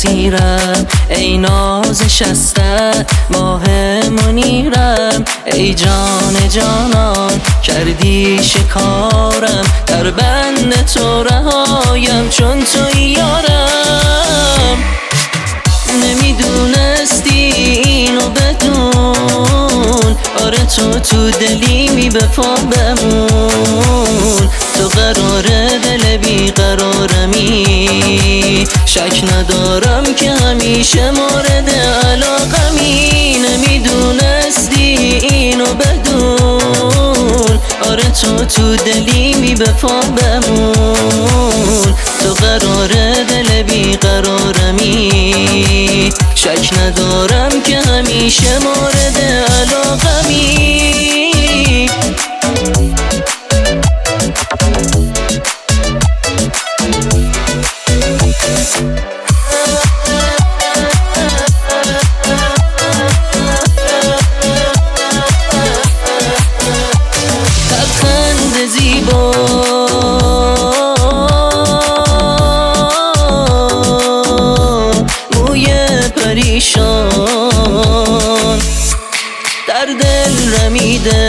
اسیرم، ای نازشسته ماه منیرم. ای جان جانان کردی شکارم، در بند تو رهایم چون توی یارم. نمیدونستی اینو بدون، آره تو دلی به پا بمون. تو قراره دل بیقرارمی، شک ندارم که همیشه مورد علاقمی. نمیدونستی اینو بدون، آره تو دلی به پا بمون. تو قراره دل بیقرارمی، شک ندارم که همیشه مورد علاقمی. لبخند زیبا موی پریشان در دل رمیده،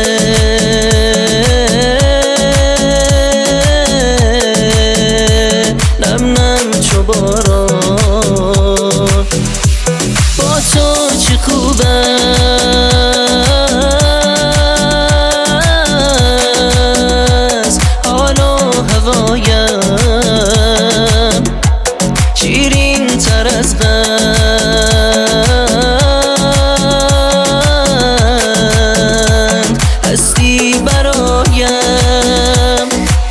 نم نم چو باران. با تو چه خوب است حال و هوایم، شیرین تر از قند هستی برایم.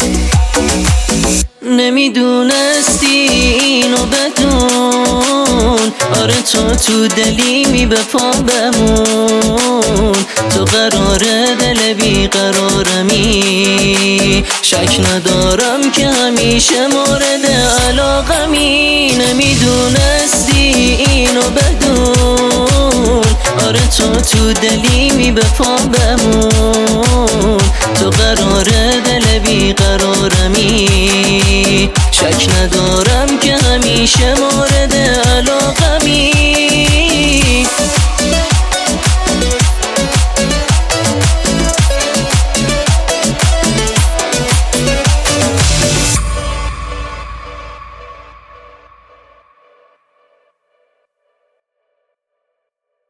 نمیدونستی اینو بدون، آره تو دلی به پا بمون. تو قراره دل بیقرارمی، شک ندارم که همیشه مورد علاقمی. نمیدونستی اینو بدون، آره تو دلی به پا بمون. تو قراره دل بیقرارمی، شک ندارم که همیشه مورد